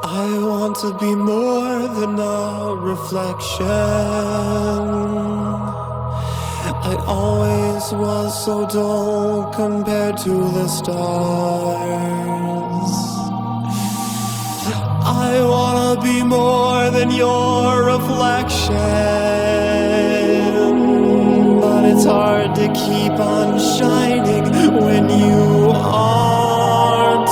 I want to be more than a reflection. I always was so dull compared to the stars. I wanna be more than your reflection, but it's hard to keep on shining when you aren't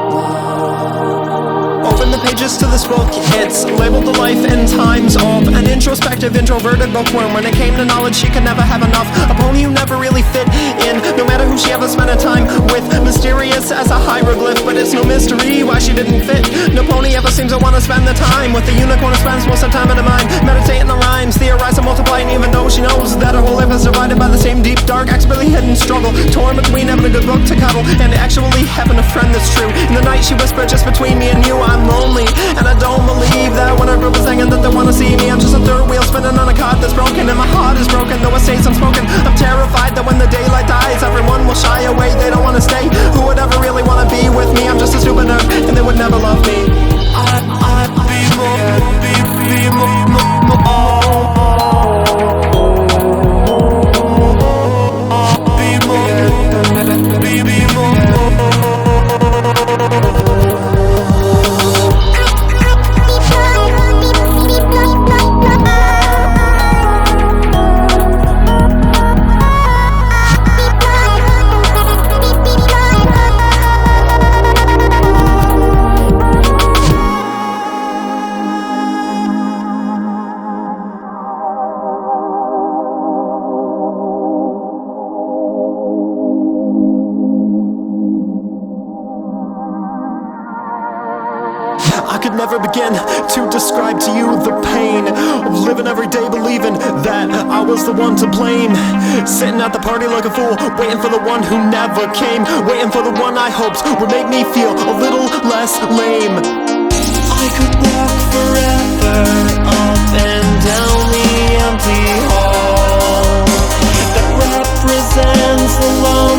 there. Open the pages to this book, it's labeled The Life and Times of an introspective, introverted bookworm. When it came to knowledge, she could never have enough. A pony who never really fit in, no matter who she ever spent a time with. Mysterious as a hieroglyph, but it's no mystery why she didn't fit. No pony ever seems to want to spend the time with the unicorn who spends most of the time in the mind, meditating the rhymes, theorize and multiplying, even though she knows that her whole life is divided by the same deep, dark, expertly hidden struggle, torn between having a good book to cuddle and actually having a friend that's true. In the night she whispered, just between me and you, I'm lonely, and I don't believe that when her group is singing that they want to see me. I'm just a third wheel spinning on a cart that's broken, and my heart is broken, though it stays unspoken. I'm terrified that when the daylight dies, everyone will shy away, they don't want to stay. Who would ever really want to be with me? I'm just a stupid nerd, and they would never love me. I'd be more, be more, I could never begin to describe to you the pain of living every day believing that I was the one to blame. Sitting at the party like a fool, waiting for the one who never came, waiting for the one I hoped would make me feel a little less lame. I could walk forever up and down the empty hall that represents the love